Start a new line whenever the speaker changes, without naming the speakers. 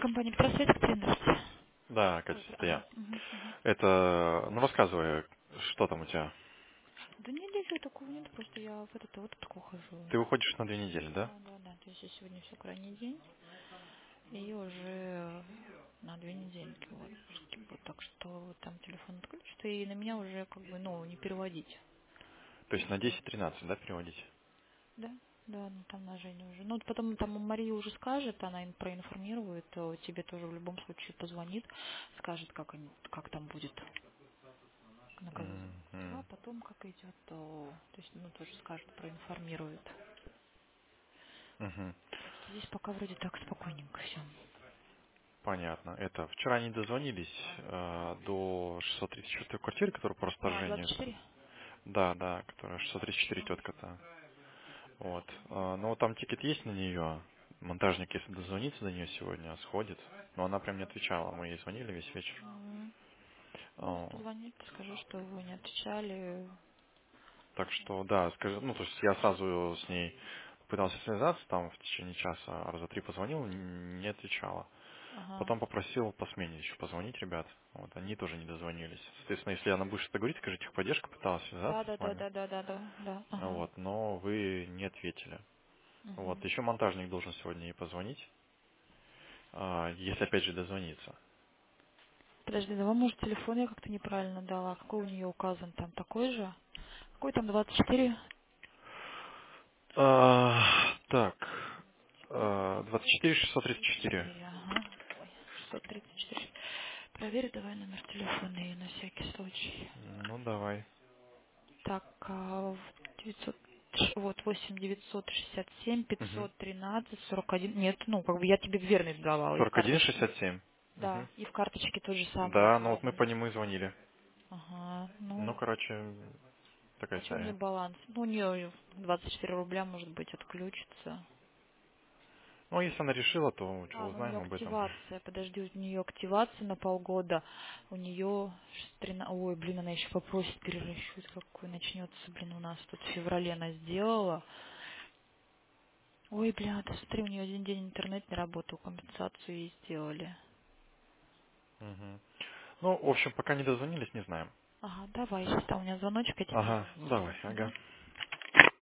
Компания «Просвет», здравствуйте.
Да, Катя,
Ой,
это
ага,
я.
мгм, мгм.
Это, ну рассказывай, что там у тебя?
Да нет, ничего такого нет, просто я в этот отпуск ухожу.
Ты уходишь на 2 недели, да?
Да, да, да, то есть сегодня все крайний день, и уже на 2 недельки в отпуске буду, так что там телефон отключится, и на меня уже как бы, ну, не переводить.
То есть на
Вот.
10-13, да, переводить?
Да, да, ну там на Женю уже. Ну, вот потом там Мария уже скажет, она им проинформирует, тебе тоже в любом случае позвонит, скажет, как там будет. Наказывается, а
Мгм.
потом как идет, то есть, ну, тоже скажет, проинформирует.
Мгм.
Так что здесь пока вроде так спокойненько все.
Понятно. Это, вчера они дозвонились до 634 квартиры, которая по
А,
расторжению.
24?
Да, да, которая 634 тетка-то. Вот. Ну, вот там тикет есть на нее. Монтажник, если дозвонится до нее сегодня, сходит. Но она прям не отвечала. Мы ей звонили весь вечер.
М. Ну,
А,
позвони, скажи, что вы не отвечали.
Так что, да, скажи, ну, то есть я сразу с ней пытался связаться, там в течение часа раза три позвонил, не отвечала.
Ага.
Потом попросил по смене еще позвонить ребят. Вот, они тоже не дозвонились. Соответственно, если она будет что-то говорить, скажи, техподдержка пыталась
Да,
связаться
да,
с
да,
вами.
да, да, да, да, да. Ага.
Вот, но вы не ответили. Вот,
Мгм.
еще монтажник должен сегодня ей позвонить, если опять же дозвониться.
Подожди, давай, может, телефон я как-то неправильно дала. Какой у нее указан там? Такой же? Какой там 24?
Так, 24 634.
34, ага. Ой, 634. Проверь давай номер телефона ее на всякий случай.
Ну, давай.
Так, 900, вот 8 967
Угу.
513 41. Нет, ну, как бы я тебе верный давала, и в карточке.
41-67.
Да, и в карточке тот же самый
Да, ну вот мы
указан.
по нему и звонили.
Ага,
Ну,
ну,
короче, такая
а что у нее
история.
баланс? Ну, у нее 24 рубля, может быть, отключится.
Ну, если она решила, то что,
А, ну у нее
узнаем об этом.
активация, подожди, у нее активация на полгода, у нее 13, ой, блин, она еще попросит перерасчет, какой начнется, блин, у нас тут в феврале она сделала. Ой, бля, да смотри, у нее один день интернет не работал, компенсацию ей сделали.
Мгм. Ну, в общем, пока не дозвонились, не знаем.
Ага, давай, сейчас там у меня звоночек, я тебе
Ага,
перезвоню
ну
сейчас.
давай, ага.